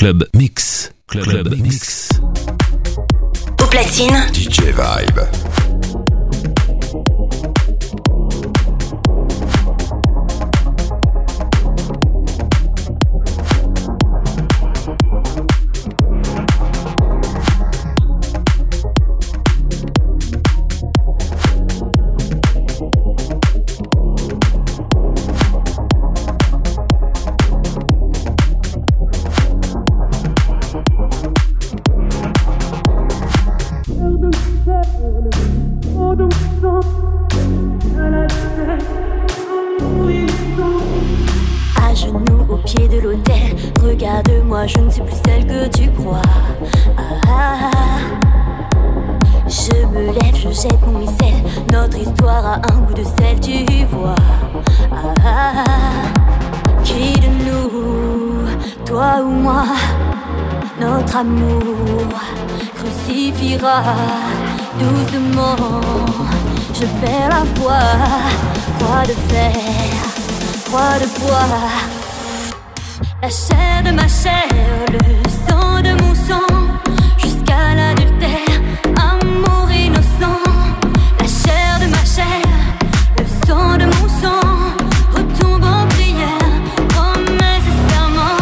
Club Mix. Club Mix. Au platine, DJ Vibe. À genoux au pied de l'autel, regarde-moi, je ne suis plus celle que tu crois. Je me lève, je jette mon missel, notre histoire a un goût de sel, tu vois. Qui de nous, toi ou moi, notre amour crucifiera doucement. Je perds la foi, croix de fer, croix de bois. La chair de ma chair, le sang de mon sang, jusqu'à l'adultère, amour innocent. La chair de ma chair, le sang de mon sang, retombe en prière, promesse et serment.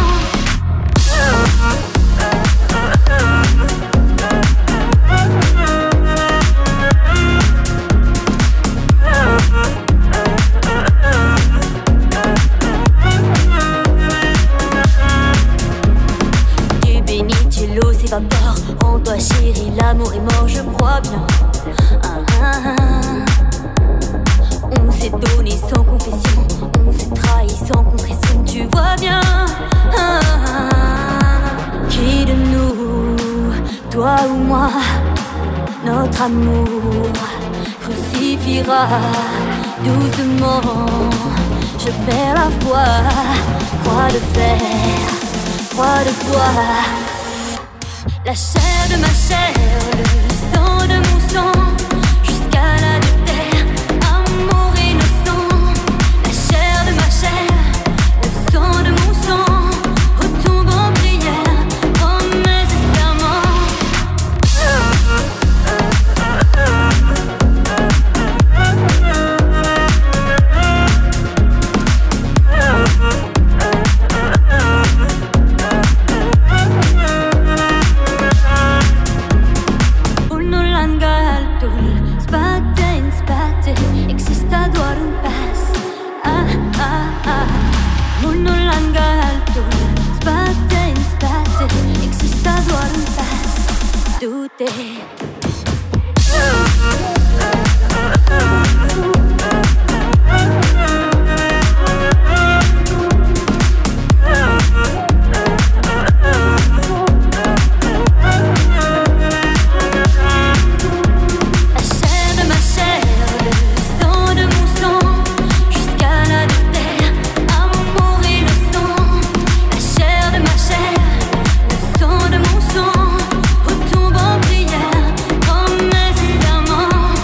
L'eau s'évapore, en toi chérie, l'amour est mort, je crois bien. On s'est donné sans confession, on s'est trahi sans contrition, tu vois bien. Qui de nous, toi ou moi, notre amour crucifiera doucement. Je perds la foi, croix de fer, croix de bois. La chair de ma chair, le sang de mon sang, jusqu'à l'adultère, amour innocent. La chair de ma chair, le sang de mon sang, retombe en prière, promesse et serment. Retombe en prière, promesse et serment.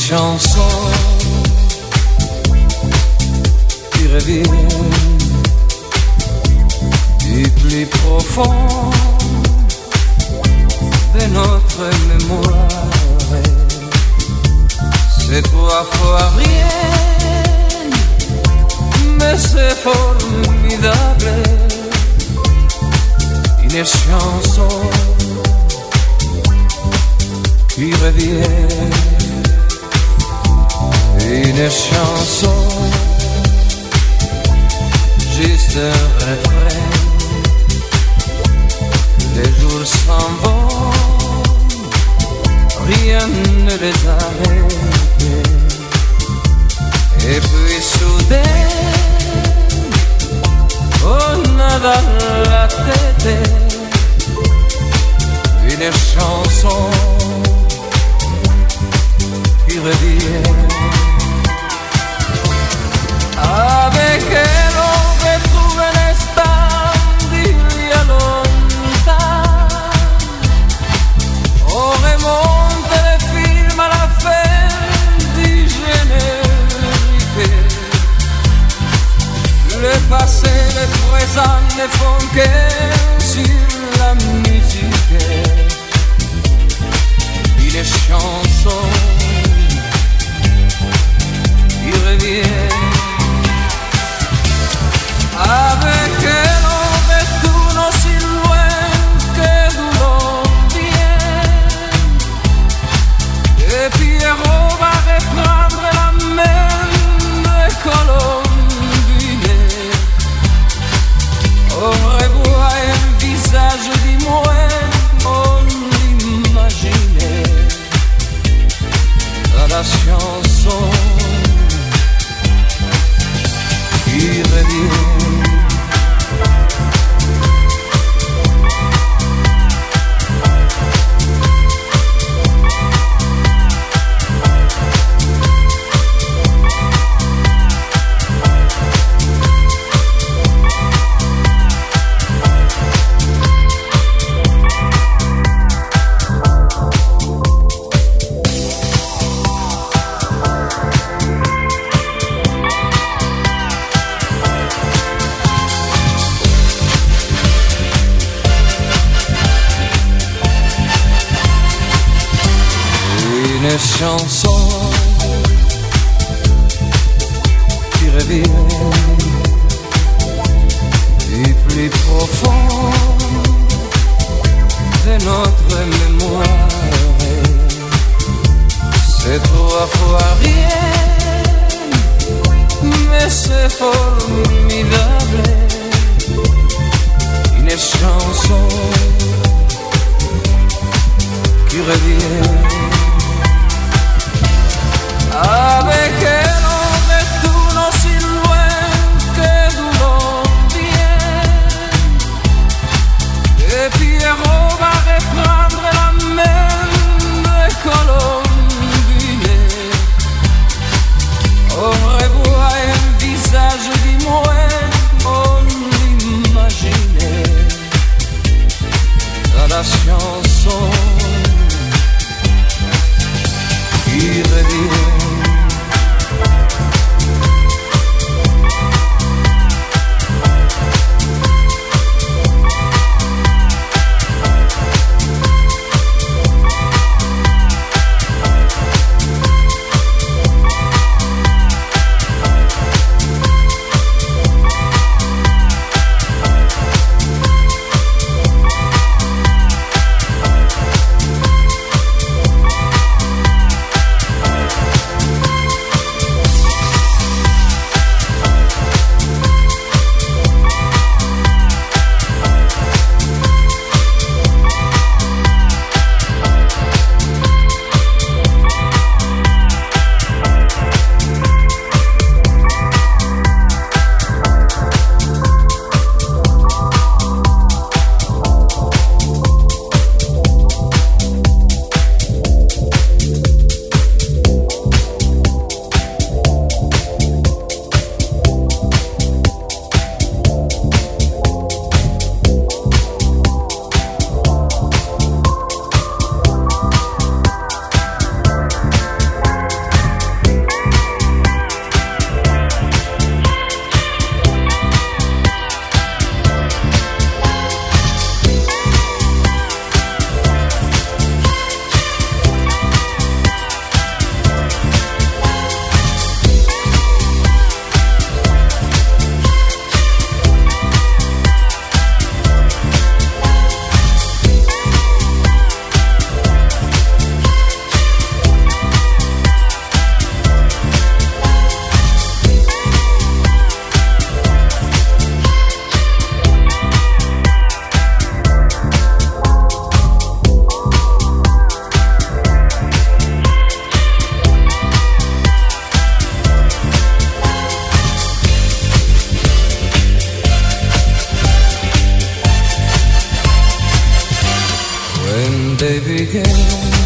chansons qui reviennent du plus profond de notre mémoire. C'est parfois rien, mais c'est formidable. Une chanson qui revient, une chanson, juste un refrain. Les jours s'en vont, rien ne les arrête. Et puis soudain, on a dans la tête une chanson qui revient. Avec elle on retrouve l'instant d'il y a longtemps. On remonte les films à la fin du générique. Le passé, le présent ne font que sur la musique. Une chanson qui revient. Avec elle on retourne aussi loin que d'où l'on vient. Et Pierrot va reprendre la main de Colombine. On revoit un visage du moins on l'imaginait. Dans la chanson qui revient. Une chanson qui revient du plus profond de notre mémoire. C'est trois fois rien, mais c'est formidable. Une chanson qui revient. Avec elle on retourne aussi loin que d'où l'on vient. Et Pierrot va reprendre la main de Colombine. On revoit un visage du moins on l'imaginait. Dans la chanson qui revient. they begin,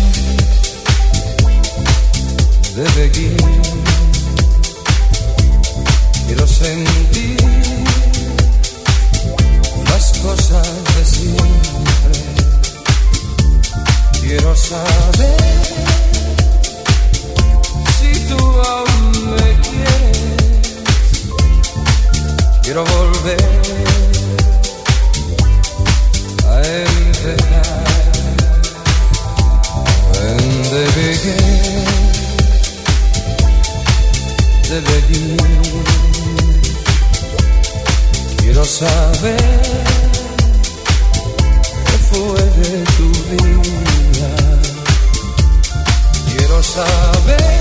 they begin. Quiero sentir las cosas de siempre. Quiero saber si tú aún me quieres. Quiero volver a empezar. When they begin, they begin. Quiero saber qué fue de tu vida. Quiero saber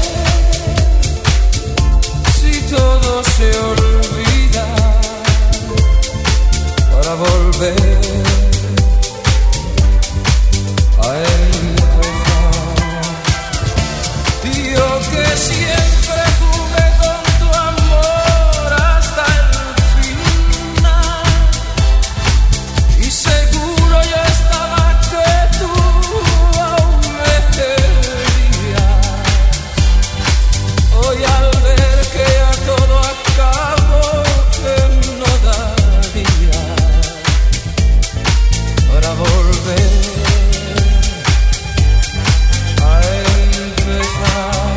si todo se olvida para volver a empezar. Yo que siempre jugué con tu amor hasta el final, y seguro yo estaba que tú aún me querías. Hoy al ver que ya todo acabó, que no daría para volver a empezar.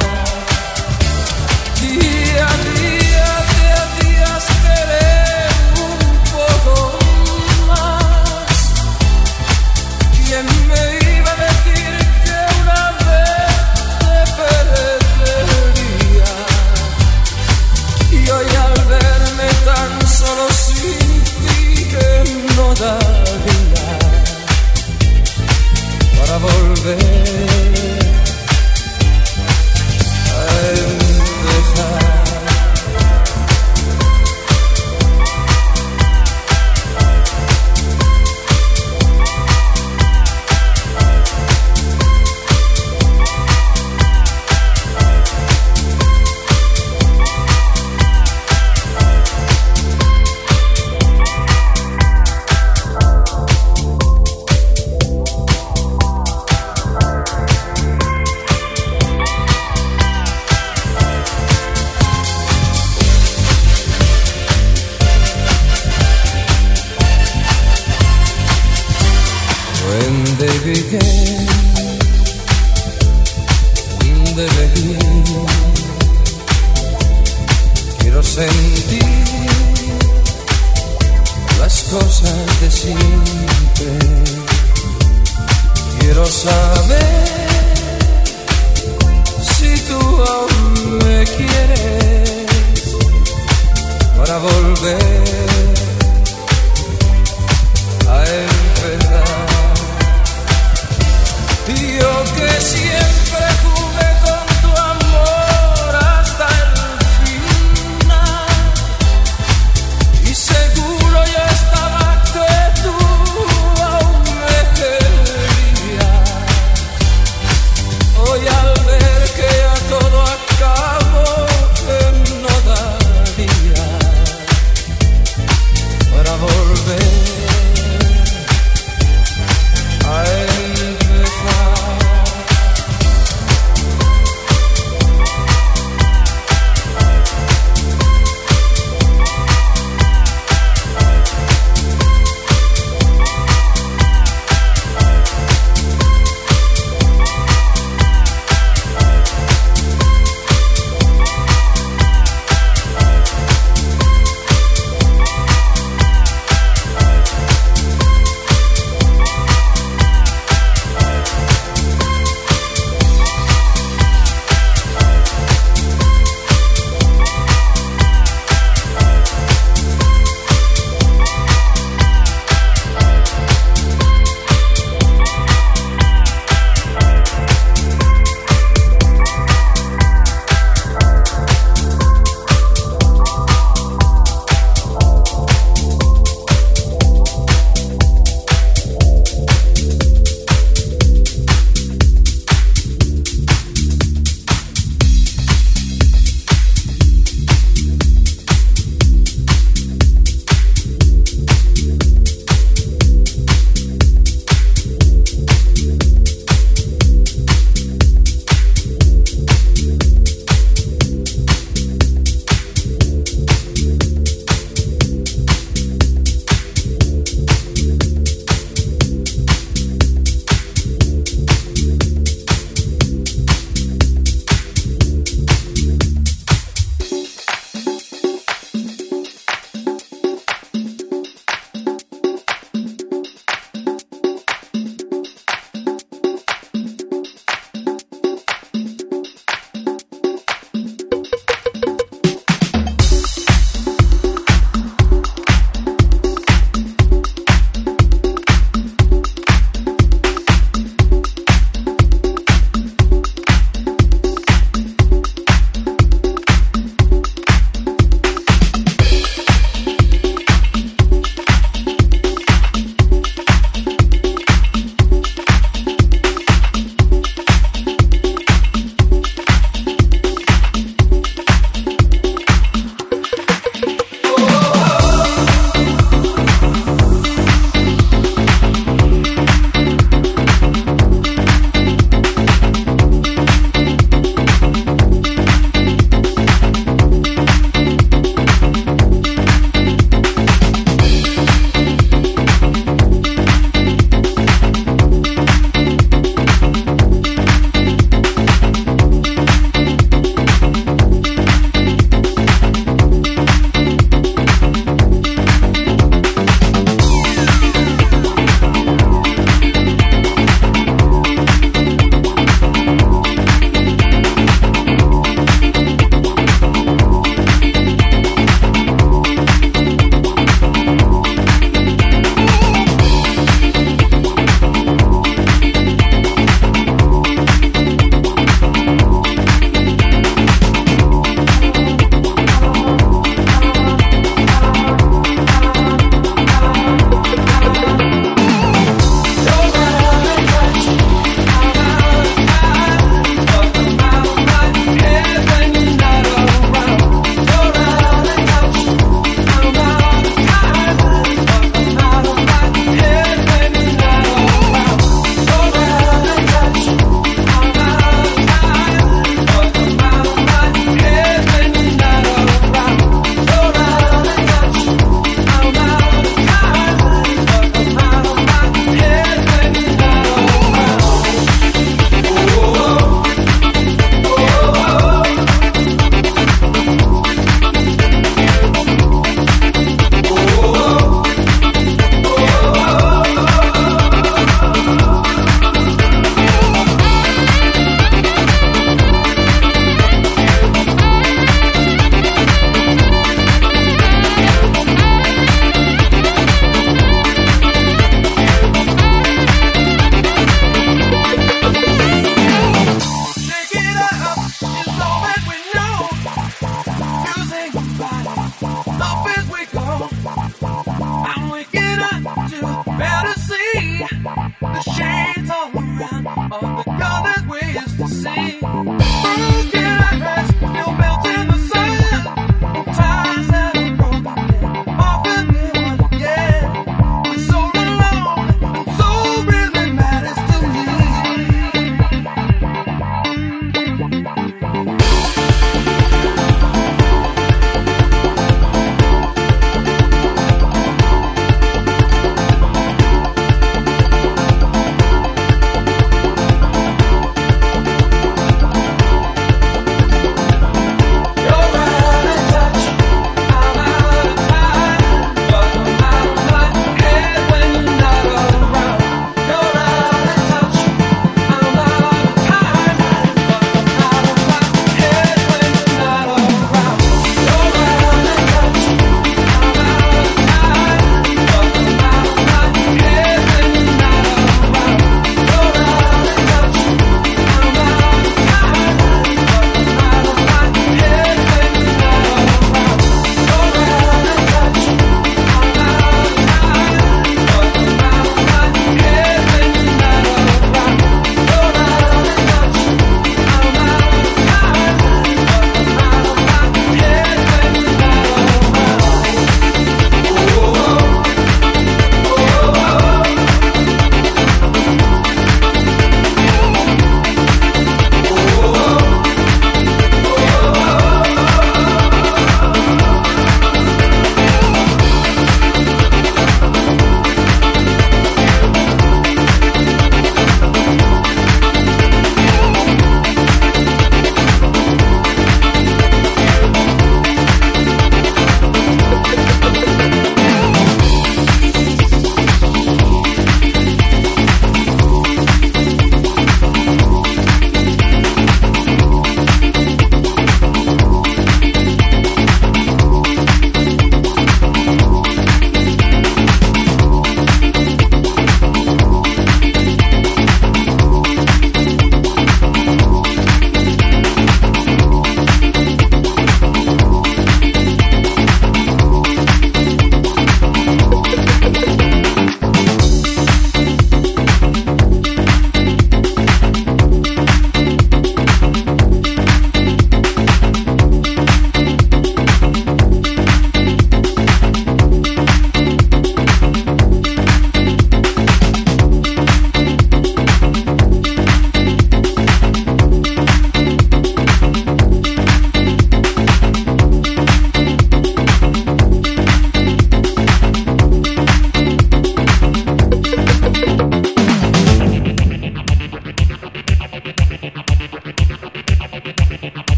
Día a día te hacías querer un poco más. ¿Quién me iba a decir que una vez te perdería? Y hoy al verme tan solo sin ti, que no daría para volver a empezar. When they begin, they begin. Quiero sentir las cosas de siempre. Quiero saber si tú aún me quieres para volver a empezar. Yo que siempre jugué con tu amor hasta el final, y seguro yo estaba que tú aún me querías. Hoy al ver que ya todo acabó, que no daría para volver a empezar.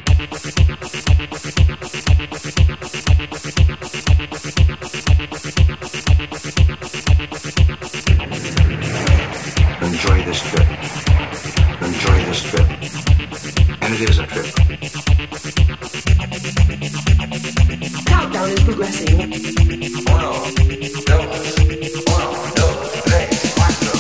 Enjoy this trip. Enjoy this trip. And it is a trip. Countdown is progressing. 1, 2, 1, 2, 3, 4.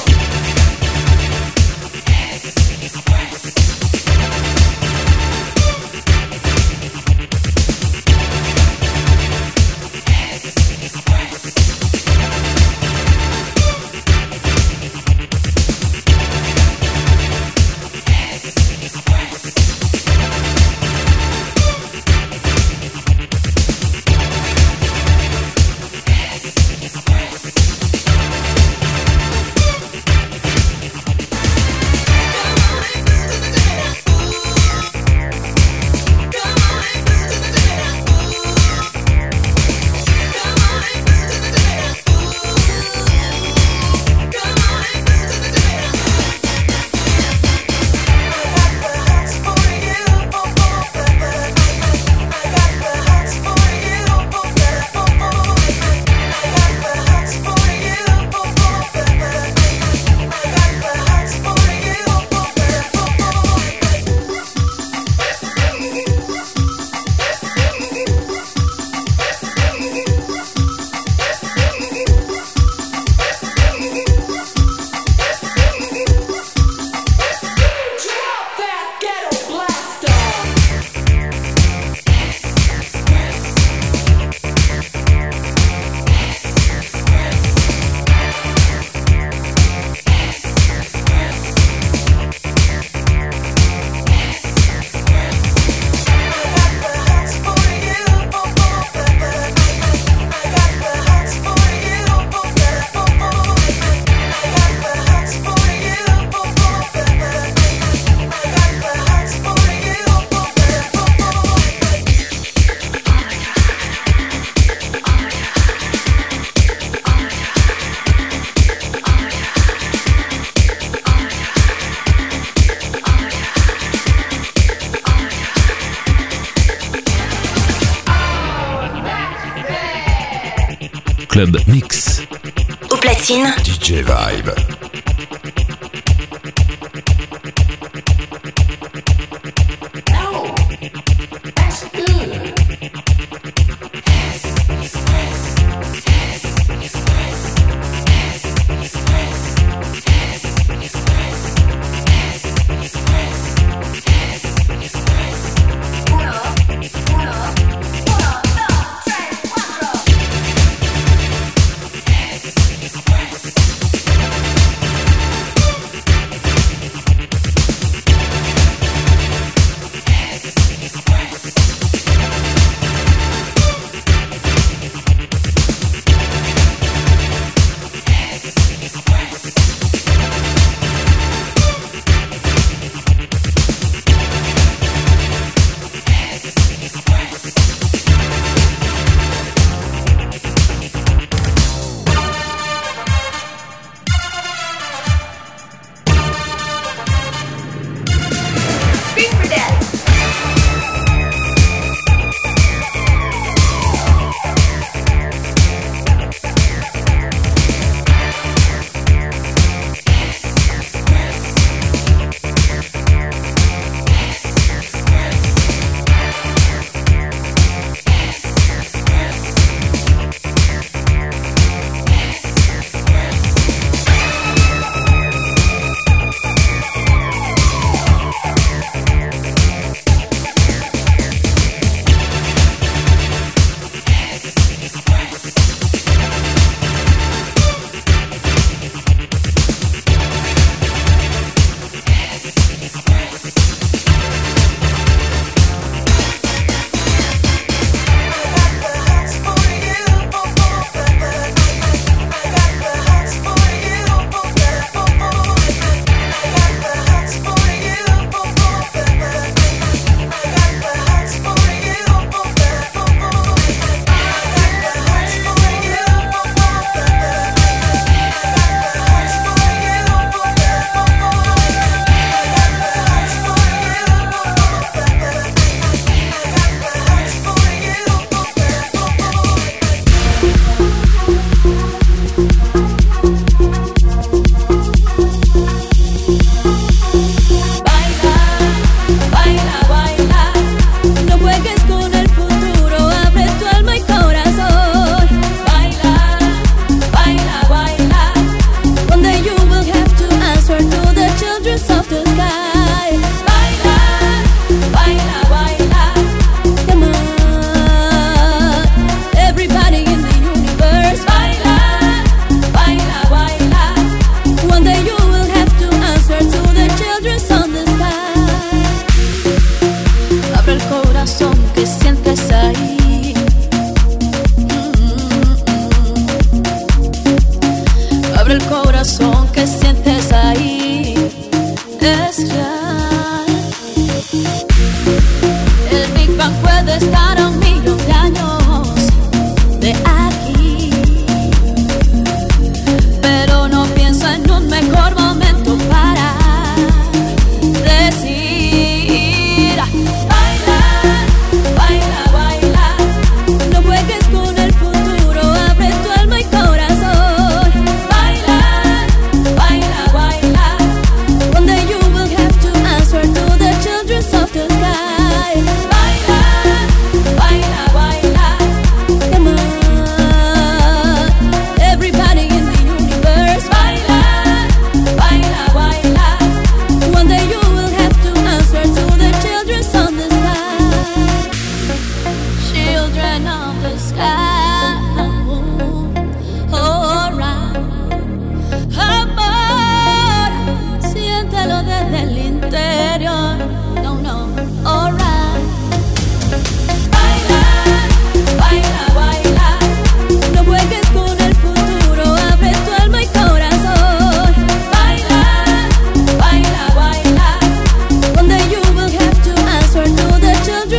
Club Mix. Au platine, DJ Vibe.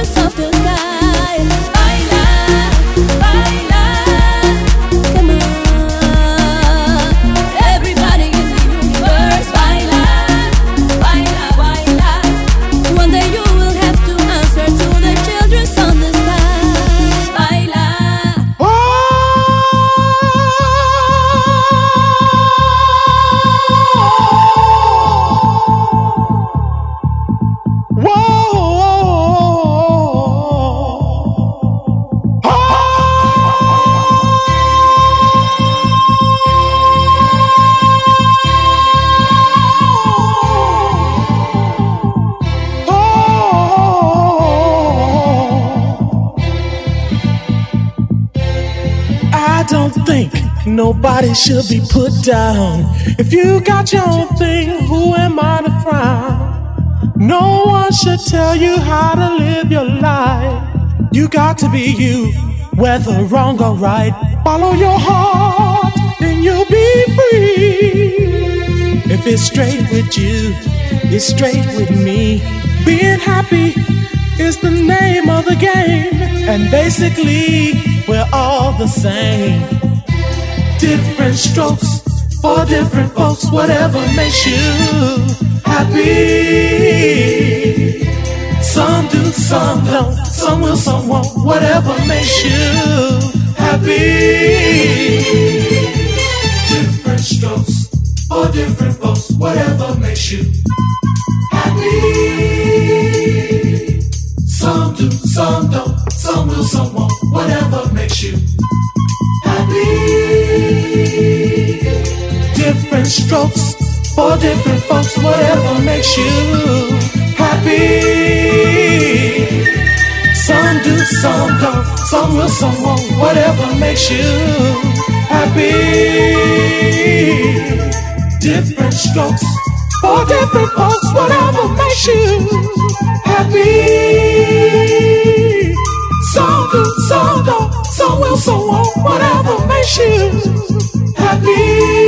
children of the sky. Baila, baila, come on. Everybody in the universe, baila, baila, baila. One day you will have to answer to the children of the sky. Baila. Nobody should be put down. If you got your own thing, who am I to frown? No one should tell you how to live your life. You got to be you, whether wrong or right. Follow your heart, then you'll be free. If it's straight with you, it's straight with me. Being happy is the name of the game, and basically we're all the same. Different strokes for different folks, whatever makes you happy. Some do, some don't, some will, some won't, whatever makes you happy. Different strokes for different folks, whatever makes you happy. Some do, some don't, some will, some won't, whatever makes you happy. Different strokes for different folks, whatever makes you happy. Some do, some don't, some will, some won't, whatever makes you happy. Different strokes for different folks, whatever makes you happy. Some do, some don't, some will, some won't, whatever makes you happy.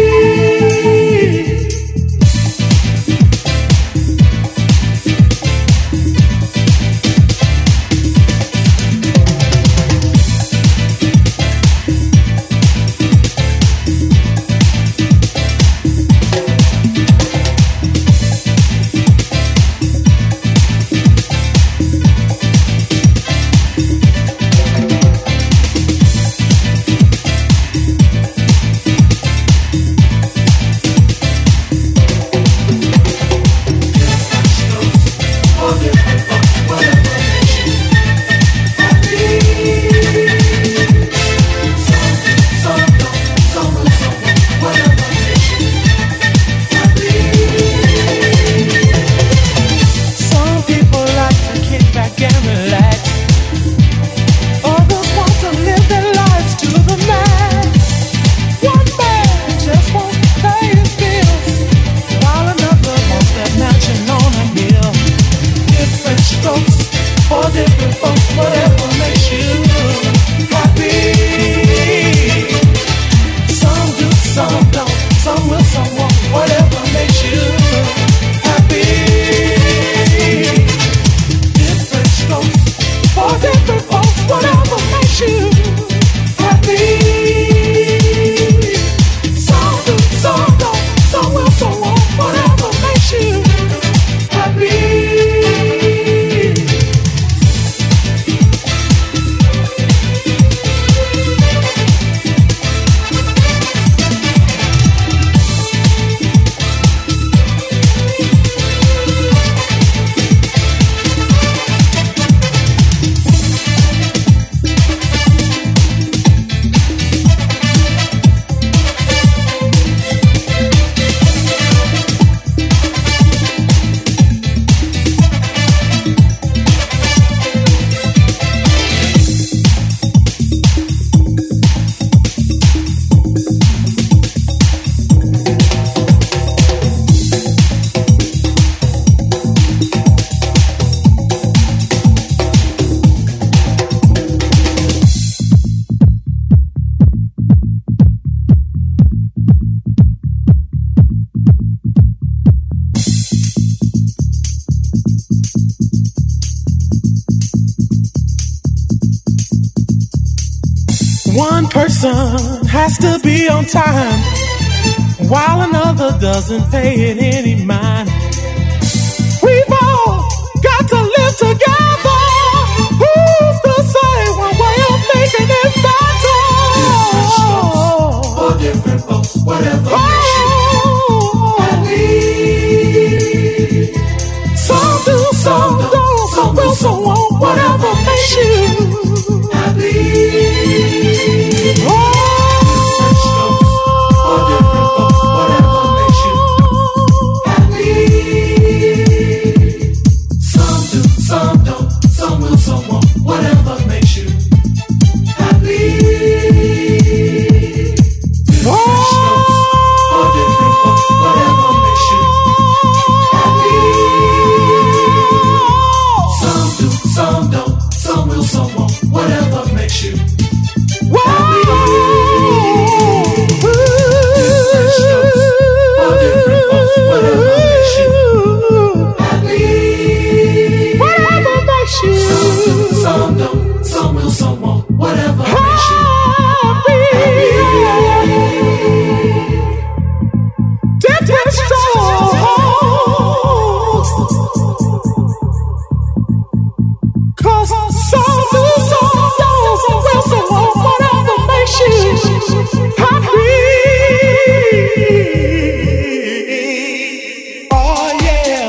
One person has to be on time, while another doesn't pay it any mind. We've all got to live together. Who's to say one way of making it better? Different strokes for different folks, whatever makes you happy. Some do, some don't, some will, some won't. Whatever makes you happy. Different strokes for different folks, whatever makes you happy. Some do, some don't, some will, some won't. Whatever makes you happy. Different strokes for different folks, whatever makes you happy. Some do, some don't, some will, some won't. Whatever makes you happy. Different strokes for different folks, whatever makes you happy. Whatever makes you Some do, some don't, some will, some won't. Whatever makes you happy. Different strokes. Cause some do, some don't, some will, some won't. Whatever makes you happy. Oh yeah.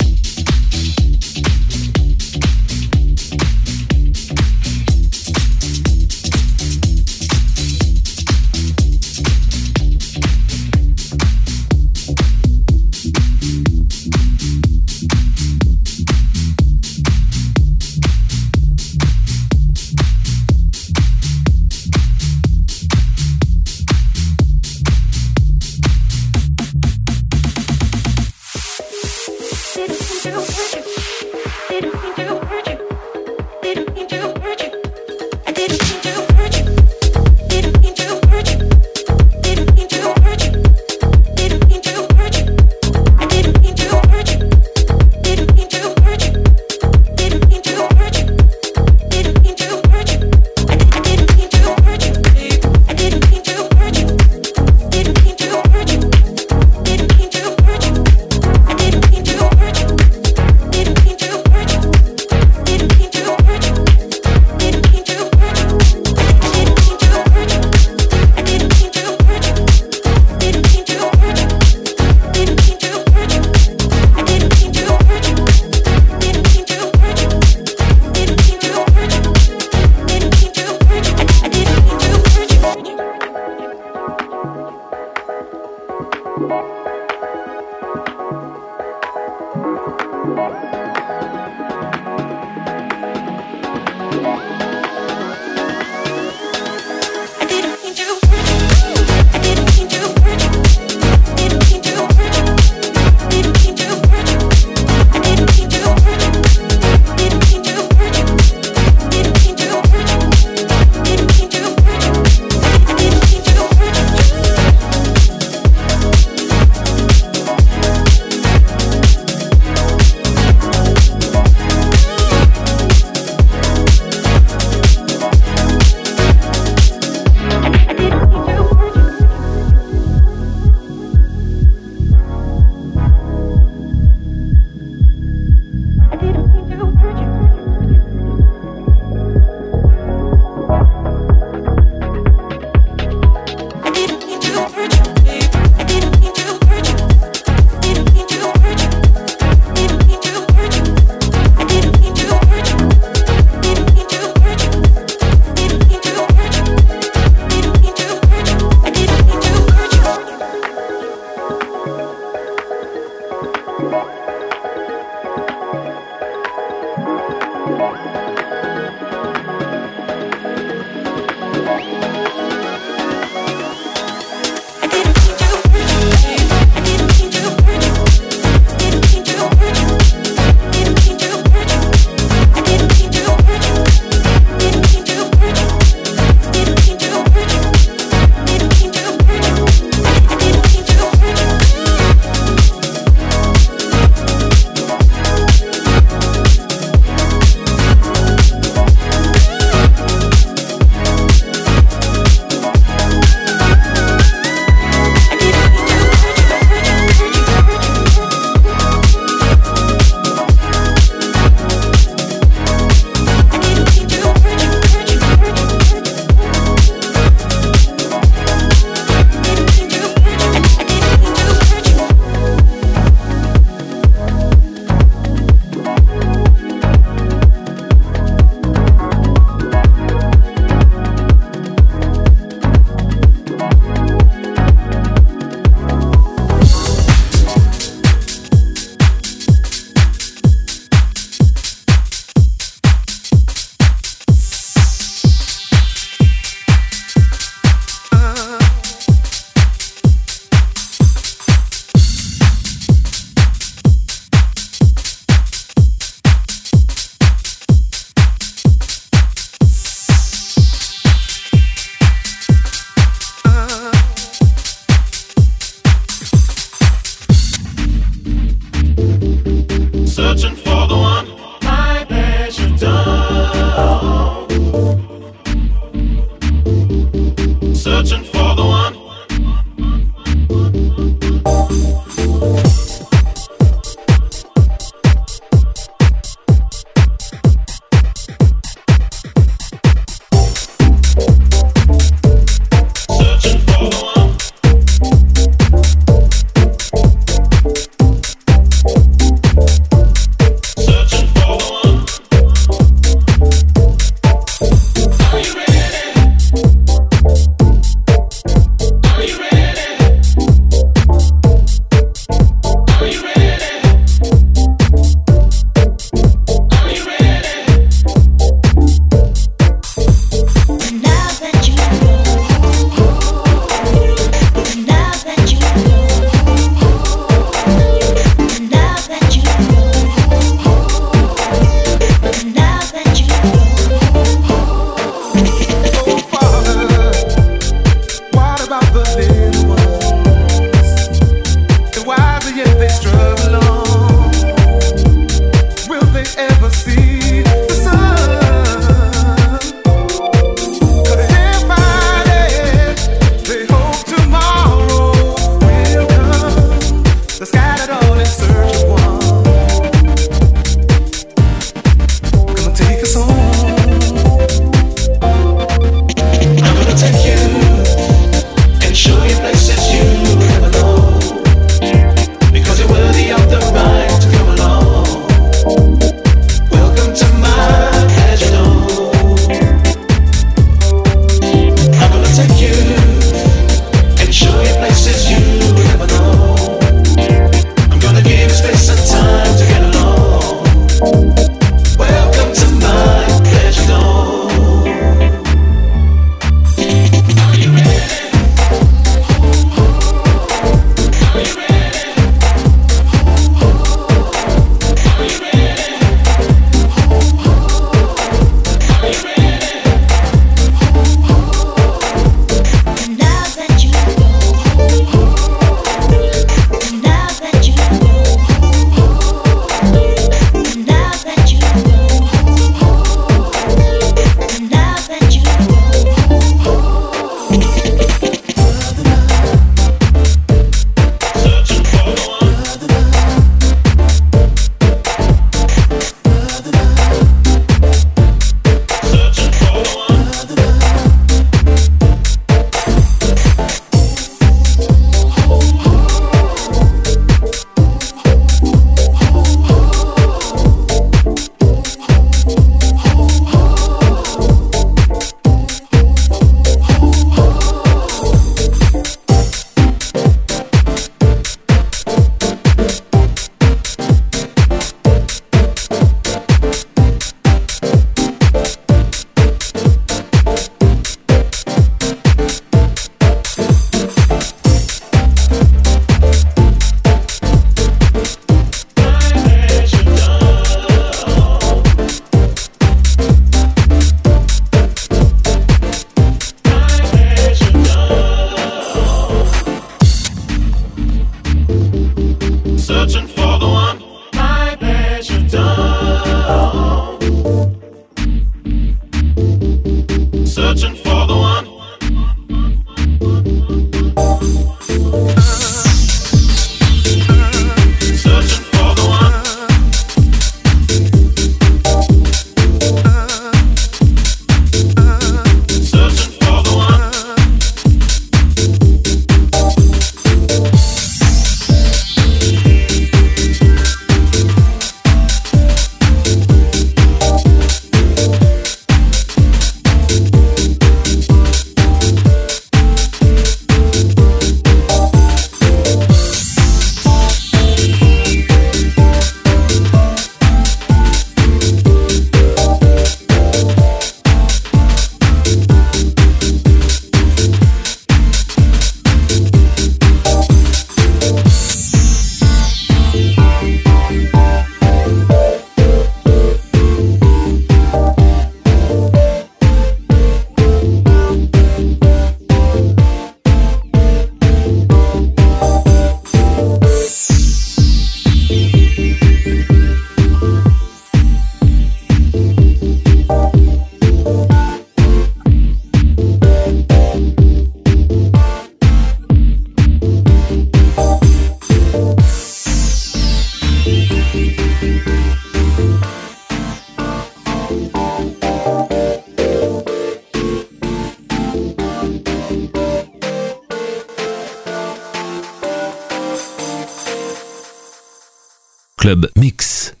Club Mix.